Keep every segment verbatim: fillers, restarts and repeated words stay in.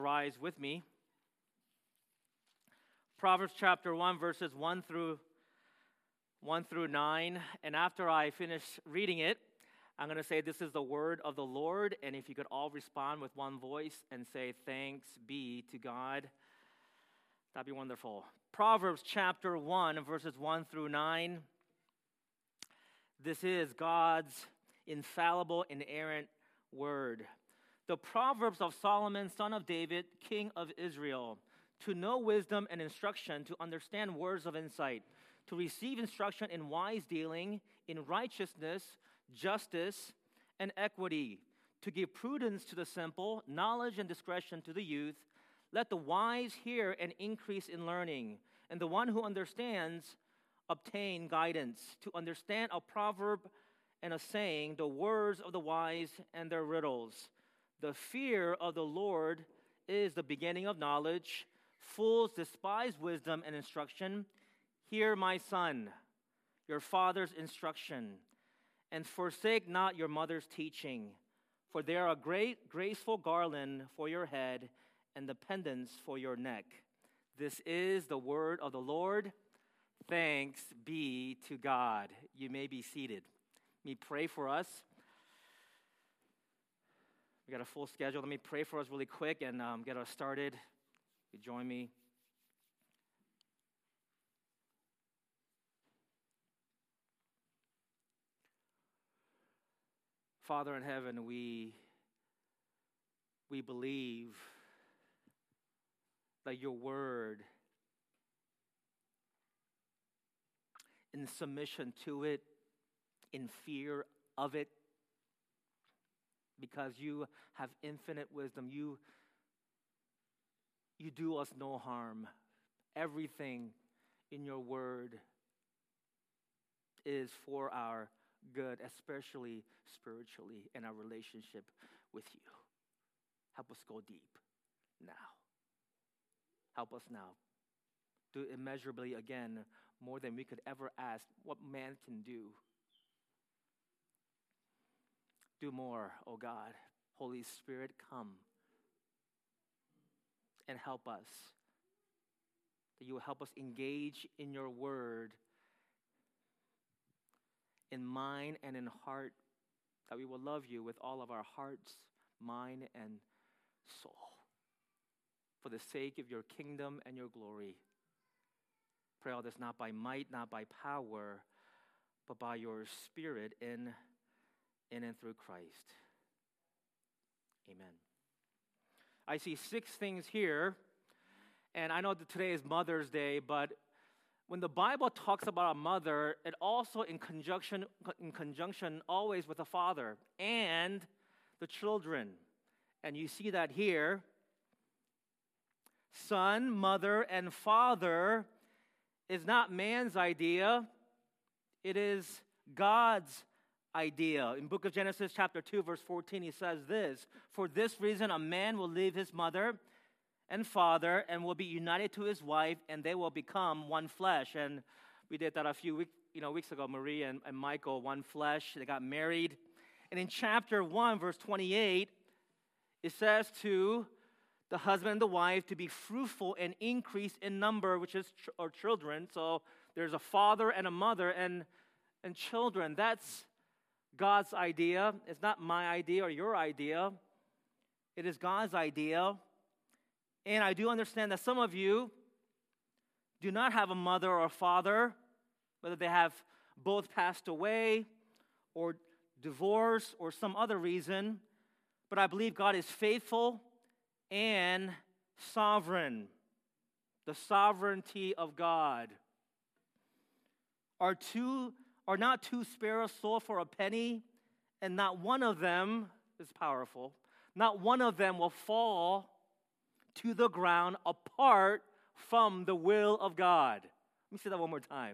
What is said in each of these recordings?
Rise with me. Proverbs chapter one, verses one through one through nine. And after I finish reading it, I'm going to say this is the word of the Lord. And if you could all respond with one voice and say, thanks be to God, that'd be wonderful. Proverbs chapter one, verses one through nine. This is God's infallible, inerrant word. The Proverbs of Solomon, son of David, king of Israel, to know wisdom and instruction, to understand words of insight, to receive instruction in wise dealing, in righteousness, justice, and equity, to give prudence to the simple, knowledge and discretion to the youth. Let the wise hear and increase in learning, and the one who understands obtain guidance. To understand a proverb and a saying, the words of the wise and their riddles. The fear of the Lord is the beginning of knowledge. Fools despise wisdom and instruction. Hear, my son, your father's instruction, and forsake not your mother's teaching. For they are a great, graceful garland for your head and the pendants for your neck. This is the word of the Lord. Thanks be to God. You may be seated. Let me pray for us. We got a full schedule. Let me pray for us really quick and um, get us started. You join me. Father in heaven, we we believe that your word, in submission to it, in fear of it, because you have infinite wisdom, you, you do us no harm. Everything in your word is for our good, especially spiritually in our relationship with you. Help us go deep now. Help us now. Do immeasurably again more than we could ever ask what man can do. Do more, oh God. Holy Spirit, come and help us. That you will help us engage in your word in mind and in heart, that we will love you with all of our hearts, mind, and soul. For the sake of your kingdom and your glory. Pray all this not by might, not by power, but by your Spirit in, in and through Christ. Amen. I see six things here, and I know that today is Mother's Day, but when the Bible talks about a mother, it also in conjunction, in conjunction always with a father and the children. And you see that here. Son, mother, and father is not man's idea. It is God's idea. In book of Genesis chapter two, verse fourteen, he says this, for this reason a man will leave his mother and father and will be united to his wife, and they will become one flesh. And we did that a few week, you know, weeks ago. Marie and, and Michael, one flesh. They got married. And in chapter one, verse twenty-eight, it says to the husband and the wife to be fruitful and increase in number, which is ch- or children. So there's a father and a mother and, and children. That's God's idea. It's not my idea or your idea. It is God's idea. And I do understand that some of you do not have a mother or a father, whether they have both passed away or divorced or some other reason. But I believe God is faithful and sovereign. The sovereignty of God. Are two are not two sparrows sold for a penny, and not one of them is powerful. Not one of them will fall to the ground apart from the will of God. Let me say that one more time.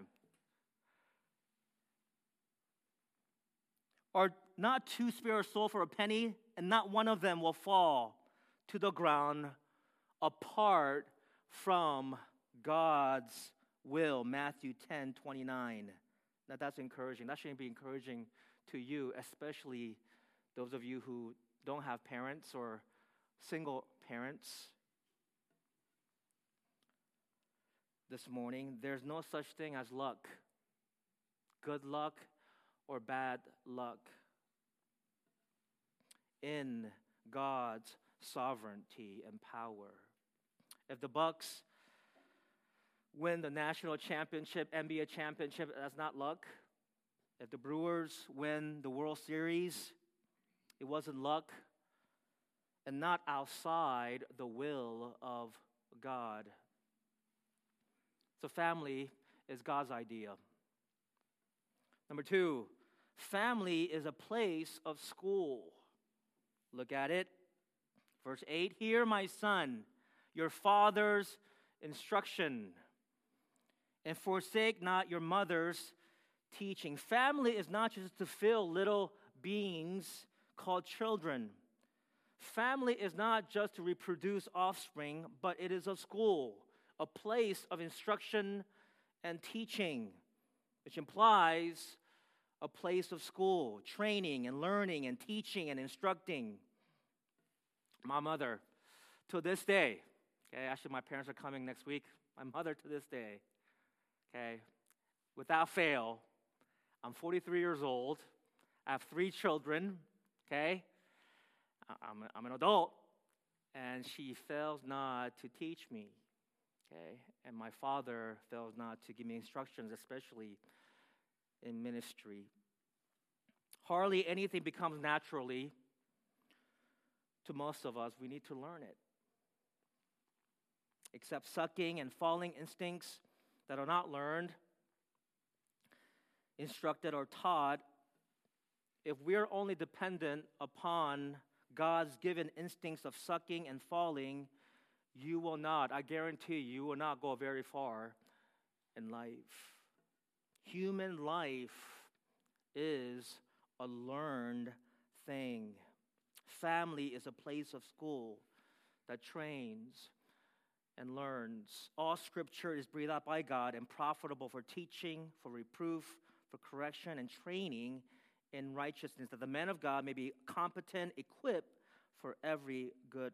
Are not two sparrows sold for a penny, and not one of them will fall to the ground apart from God's will. Matthew ten twenty-nine. Now that's encouraging. That shouldn't be encouraging to you, especially those of you who don't have parents or single parents. this morning, there's no such thing as luck, good luck or bad luck. In God's sovereignty and power. If the Bucks win the national championship, N B A championship, that's not luck. If the Brewers win the World Series, it wasn't luck and not outside the will of God. So family is God's idea. Number two, family is a place of school. Look at it. Verse eight, hear my son, your father's instruction, and forsake not your mother's teaching. Family is not just to fill little beings called children. Family is not just to reproduce offspring, but it is a school, a place of instruction and teaching, which implies a place of school, training and learning and teaching and instructing. My mother, to this day, okay, actually my parents are coming next week. My mother to this day, okay, without fail, I'm forty-three years old. I have three children, okay. I'm, I'm an adult, and she fails not to teach me, okay. And my father fails not to give me instructions, especially in ministry. Hardly anything becomes naturally to most of us. We need to learn it. Except sucking and falling instincts that are not learned, instructed, or taught, if we're only dependent upon God's given instincts of sucking and falling, you will not, I guarantee you, you will not go very far in life. Human life is a learned thing. Family is a place of school that trains and learns. All scripture is breathed out by God and profitable for teaching, for reproof, for correction, and training in righteousness, that the man of God may be competent, equipped for every good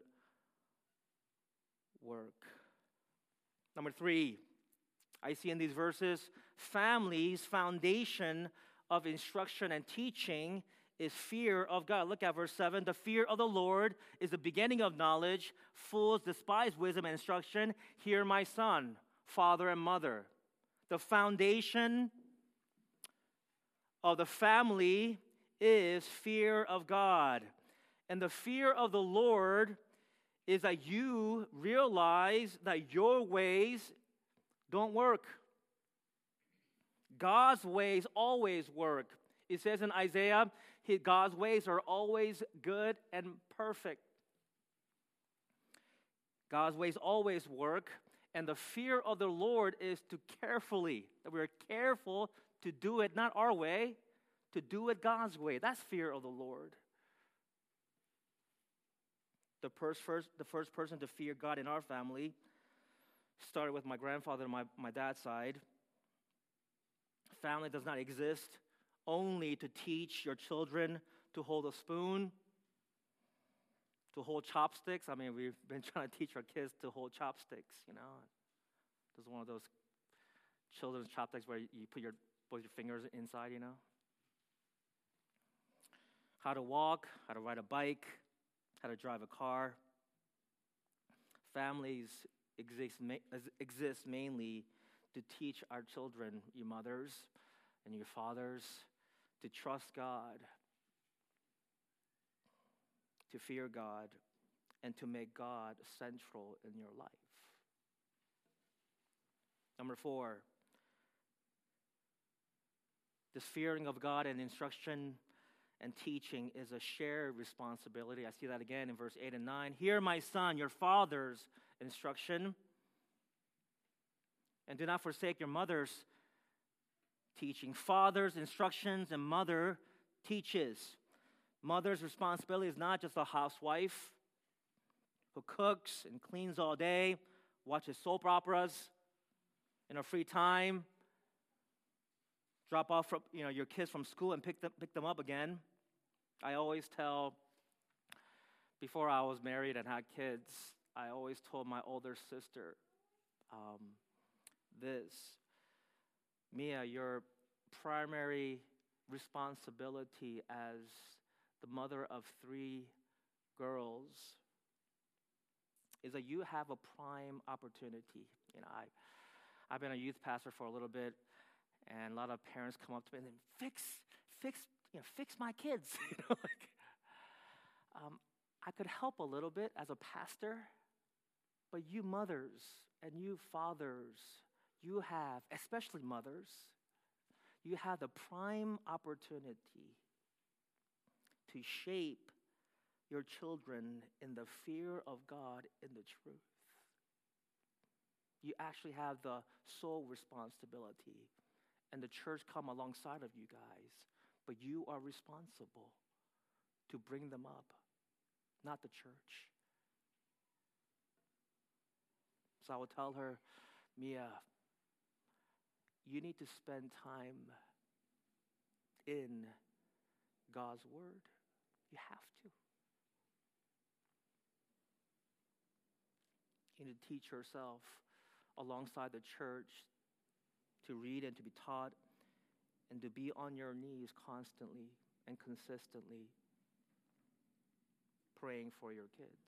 work. Number three, I see in these verses, family's foundation of instruction and teaching is fear of God. Look at verse seven. The fear of the Lord is the beginning of knowledge. Fools despise wisdom and instruction. Hear my son, father and mother. The foundation of the family is fear of God. And the fear of the Lord is that you realize that your ways don't work. God's ways always work. It says in Isaiah, God's ways are always good and perfect. God's ways always work. And the fear of the Lord is to carefully, that we're careful to do it, not our way, to do it God's way. That's fear of the Lord. The first, first, the first person to fear God in our family started with my grandfather on my, my dad's side. Family does not exist only to teach your children to hold a spoon, to hold chopsticks. I mean, we've been trying to teach our kids to hold chopsticks, you know. There's one of those children's chopsticks where you put your both your fingers inside, you know. How to walk, how to ride a bike, how to drive a car. Families exist, exist mainly to teach our children, your mothers and your fathers, to trust God, to fear God, and to make God central in your life. Number four, this fearing of God and instruction and teaching is a shared responsibility. I see that again in verse eight and nine. Hear, my son, your father's instruction, and do not forsake your mother's teaching. Father's instructions and mother teaches. Mother's responsibility is not just a housewife who cooks and cleans all day, watches soap operas in her free time, drop off from, you know, your kids from school and pick them, pick them up again. I always tell, before I was married and had kids, I always told my older sister, um, this. Mia, your primary responsibility as the mother of three girls is that you have a prime opportunity. You know, I, I've been a youth pastor for a little bit, and a lot of parents come up to me and then fix, fix, you know, fix my kids. you know, like, um, I could help a little bit as a pastor, but you mothers and you fathers, you have, especially mothers, you have the prime opportunity to shape your children in the fear of God in the truth. You actually have the sole responsibility, and the church come alongside of you guys, but you are responsible to bring them up, not the church. So I would tell her, Mia, you need to spend time in God's word. You have to. You need to teach yourself alongside the church to read and to be taught and to be on your knees constantly and consistently praying for your kids.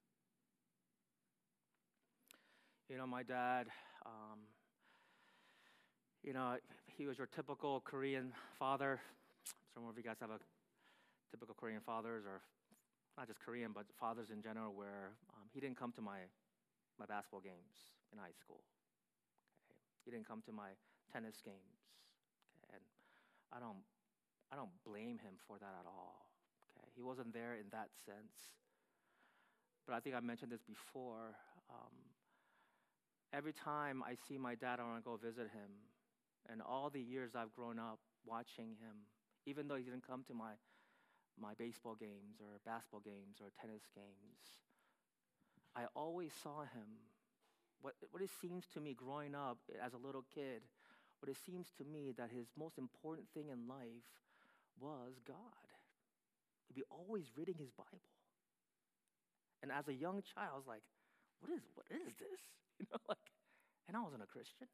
You know, my dad, um, you know, he was your typical Korean father. Some of you guys have a typical Korean fathers, or not just Korean, but fathers in general, where um, he didn't come to my, my basketball games in high school. Okay? He didn't come to my tennis games. Okay? And I don't, I don't blame him for that at all. Okay? He wasn't there in that sense. But I think I mentioned this before. Um, every time I see my dad, I want to go visit him. And all the years I've grown up watching him, even though he didn't come to my, my baseball games or basketball games or tennis games, I always saw him. What, what it seems to me growing up as a little kid, what it seems to me that his most important thing in life was God. He'd be always reading his Bible. And as a young child, I was like, what is, what is this? You know, like, and I wasn't a Christian.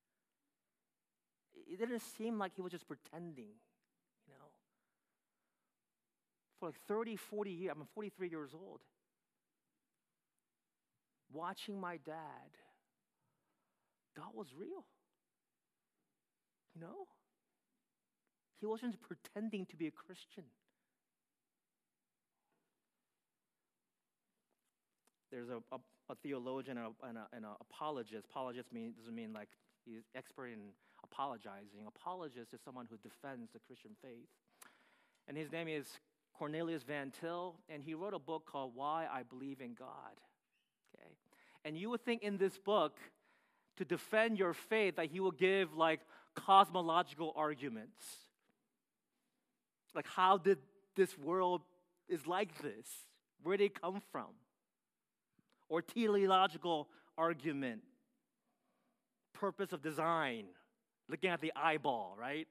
It didn't seem like he was just pretending, you know. For like thirty, forty years, I'm forty-three years old, watching my dad, God was real, you know. He wasn't pretending to be a Christian. There's a, a, a theologian and, a, and, a, and an apologist. Apologist mean, doesn't mean like he's expert in apologizing. Apologist is someone who defends the Christian faith. And his name is Cornelius Van Til, and he wrote a book called Why I Believe in God. Okay, and you would think in this book, to defend your faith, that he will give like cosmological arguments. Like, how did this world is like this? Where did it come from? Or teleological argument, purpose of design, looking at the eyeball, right?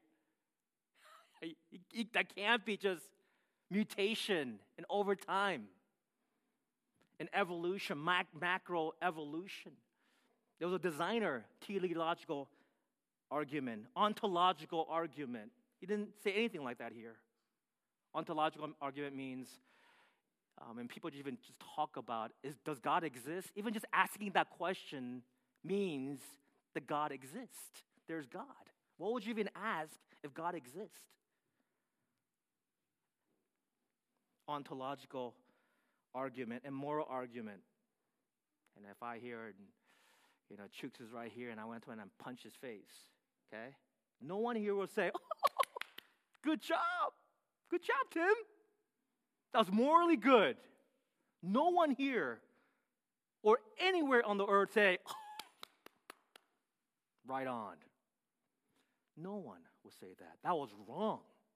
That can't be just mutation and over time and evolution, mac- macro evolution. There was a designer, teleological argument, ontological argument. He didn't say anything like that here. Ontological argument means Um, and people even just talk about, is, does God exist? Even just asking that question means that God exists. There's God. What would you even ask if God exists? Ontological argument and moral argument. And if I hear, you know, Chooks is right here, and I went to him and punched his face, okay? No one here will say, oh, good job. Good job, Tim. That was morally good. No one here or anywhere on the earth say, oh, right on. No one will say that. That was wrong.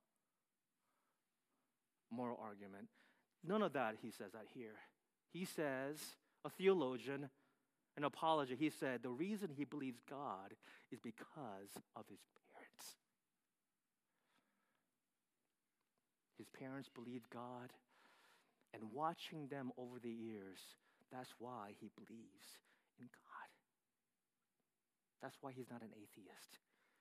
Moral argument. None of that, he says that here. He says, a theologian, an apologist, he said the reason he believes God is because of his parents. His parents believed God. And watching them over the years, that's why he believes in God. That's why he's not an atheist.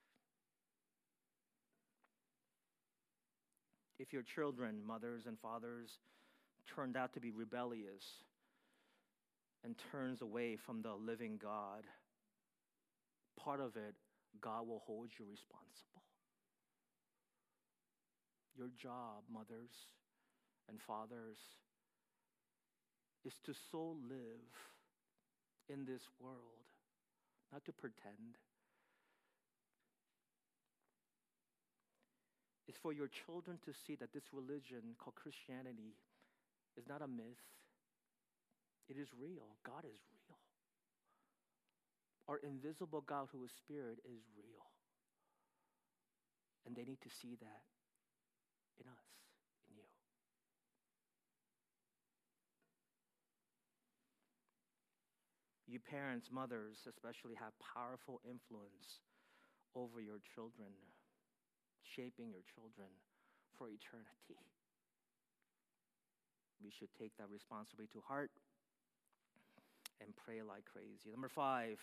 If your children, mothers and fathers, turned out to be rebellious and turns away from the living God, part of it, God will hold you responsible. Your job, mothers and fathers, is to so live in this world, not to pretend. It's for your children to see that this religion called Christianity is not a myth. It is real. God is real. Our invisible God who is spirit is real. And they need to see that in us, in you. You parents, mothers especially, have powerful influence over your children, shaping your children for eternity. We should take that responsibility to heart and pray like crazy. Number five,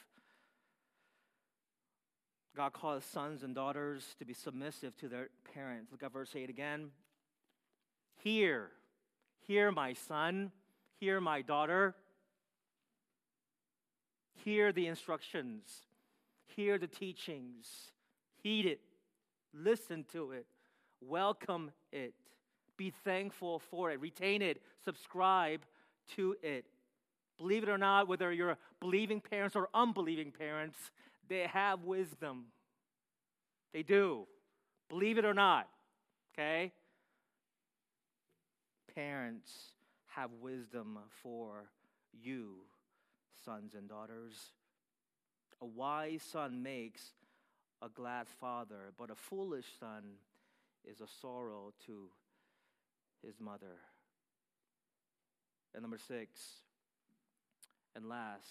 God calls sons and daughters to be submissive to their parents. Look at verse eight again. Hear, hear my son, hear my daughter. Hear the instructions, hear the teachings, heed it, listen to it, welcome it, be thankful for it, retain it, subscribe to it. Believe it or not, whether you're believing parents or unbelieving parents, they have wisdom. They do. Believe it or not, okay? Parents have wisdom for you, sons and daughters. A wise son makes a glad father, but a foolish son is a sorrow to his mother. And number six, and last,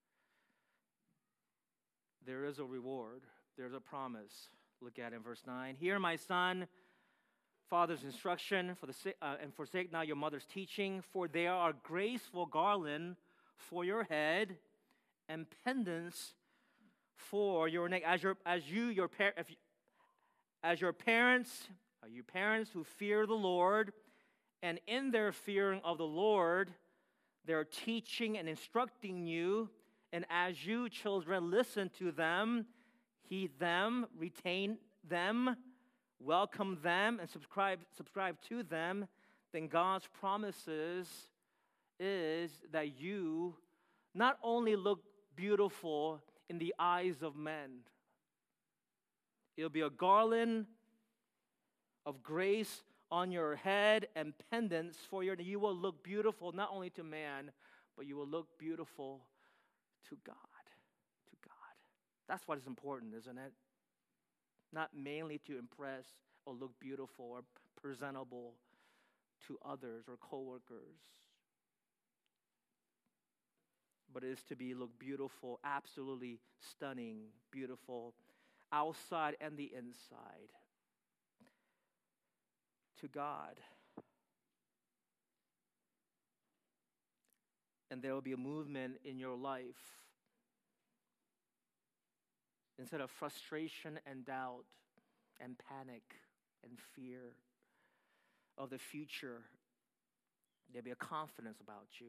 there is a reward. There's a promise. Look at it in verse nine. Hear, my son, father's instruction, for the uh, and forsake not your mother's teaching, for they are a graceful garland for your head and pendants for your neck. As your as you your par- if you, as your parents, are you parents who fear the Lord, and in their fearing of the Lord, they're teaching and instructing you. And as you, children, listen to them, heed them, retain them, welcome them, and subscribe, subscribe to them, then God's promises is that you not only look beautiful in the eyes of men, it'll be a garland of grace on your head and pendants for your, you will look beautiful not only to man, but you will look beautiful to God, to God. That's what is important, isn't it? Not mainly to impress or look beautiful or presentable to others or coworkers, but it is to be look beautiful, absolutely stunning, beautiful, outside and the inside, to God. And there will be a movement in your life. Instead of frustration and doubt and panic and fear of the future, there'll be a confidence about you.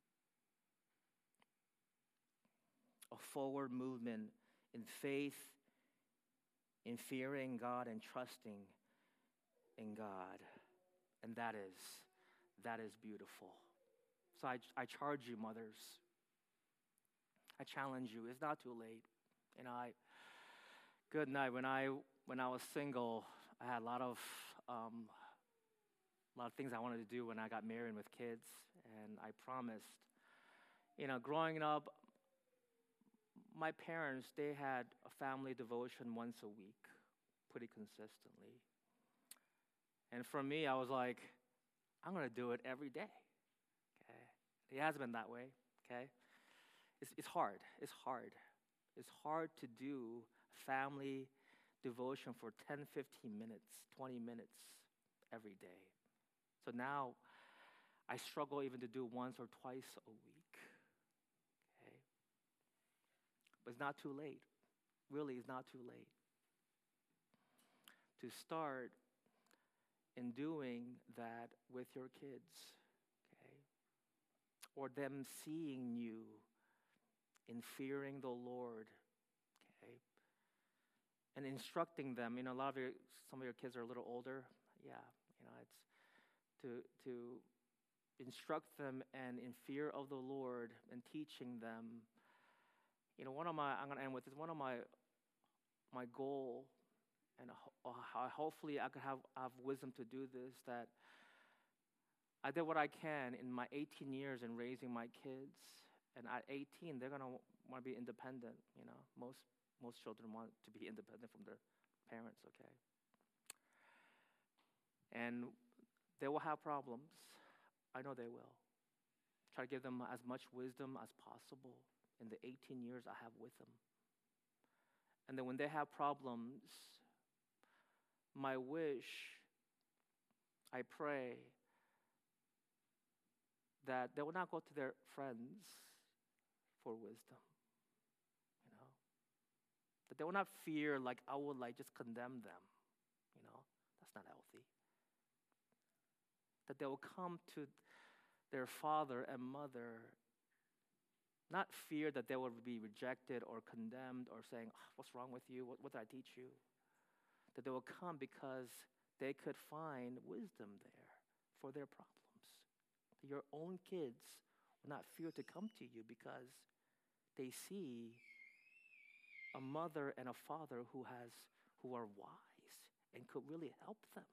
A forward movement in faith, in fearing God and trusting in God. And that is, that is beautiful. So I, I charge you, mothers. I challenge you. It's not too late. You know, I, good night. When I when I was single, I had a lot of um, a lot of things I wanted to do when I got married with kids, and I promised. You know, growing up, my parents, they had a family devotion once a week, pretty consistently. And for me, I was like, I'm going to do it every day. Okay, it has been that way. Okay, it's it's hard. It's hard. It's hard to do family devotion for ten, fifteen minutes, twenty minutes every day. So now I struggle even to do once or twice a week. Okay? But it's not too late. really it's not too late to start in doing that with your kids, okay? Or them seeing you in fearing the Lord, okay? And instructing them. You know, a lot of your, some of your kids are a little older. Yeah, you know, it's to to instruct them and in fear of the Lord and teaching them. You know, one of my, I'm going to end with this, one of my my goal, and ho- uh, hopefully I could have, have wisdom to do this, that I did what I can in my eighteen years in raising my kids, and at eighteen, they're going to want to be independent, you know. Most most children want to be independent from their parents, okay? And they will have problems. I know they will. Try to give them as much wisdom as possible in the eighteen years I have with them. And then when they have problems, my wish, I pray, that they will not go to their friends for wisdom, you know. That they will not fear like I would like just condemn them, you know. That's not healthy. That they will come to their father and mother, not fear that they will be rejected or condemned or saying, oh, what's wrong with you? What, what did I teach you? That they will come because they could find wisdom there for their problems. Your own kids will not fear to come to you because they see a mother and a father who has who are wise and could really help them.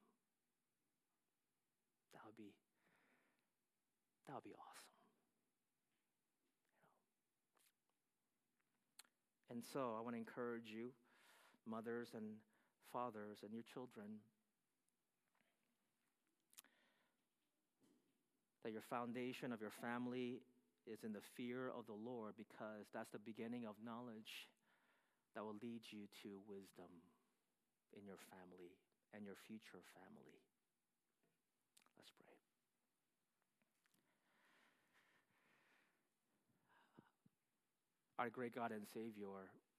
That would be that would be awesome. You know? And so I want to encourage you, mothers and fathers and your children, that your foundation of your family is in the fear of the Lord, because that's the beginning of knowledge that will lead you to wisdom in your family and your future family. Let's pray. Our great God and Savior,